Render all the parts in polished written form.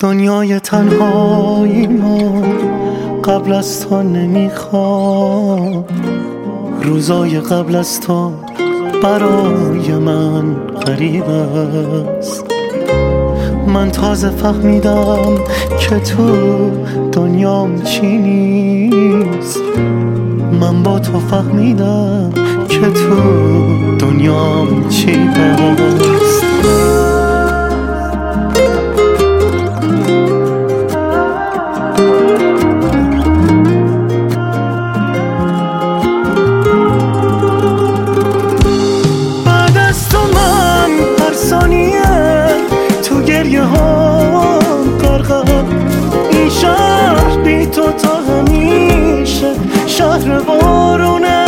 دنیای تنهایی ما قبل از تو نمیخوام. روزای قبل از تو برای من غریب است. من تازه فهمیدم که تو دنیام چی نیست. من با تو فهمیدم که تو دنیام چی هست. بعد از تو من هر ثانیه تو گریه ها غرقم. این شهر بی تو تا همیشه شهر بارونه.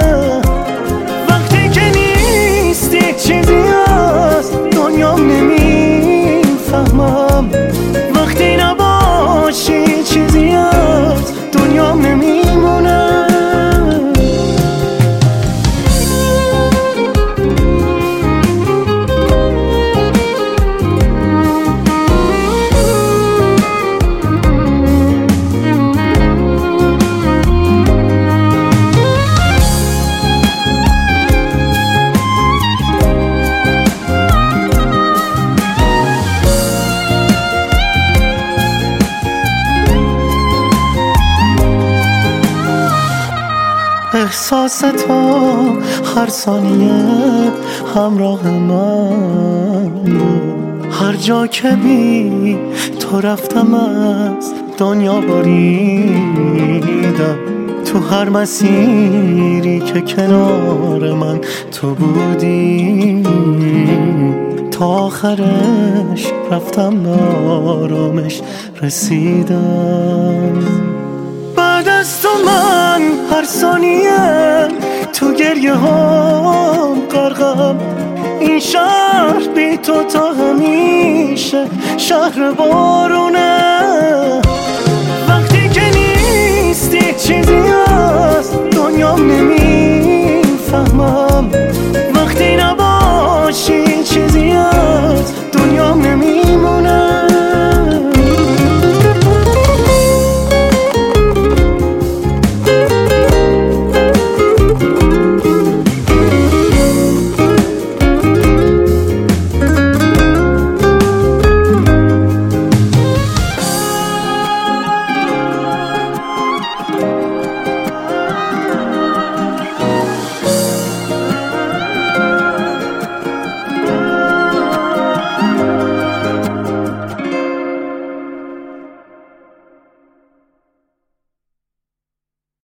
وقتی که نیستی چیزی از دنیام نمیفهمم. وقتی نباشی چیزی از دنیام نمیمونه. احساس تو هر ثانیه همراه من. هر جا که بی تو رفتم از دنیا بریدم. تو هر مسیری که کنار من تو بودی تا آخرش رفتم به آرامش رسیدم. بعد از تو من هر ثانیه تو گریه ها غرقم. این شهر بی تو تا همیشه شهر بارونه. وقتی که نیستی چیزی از دنیام نمیفهمم. وقتی نباشی چیزی از دنیام نمیفهمم.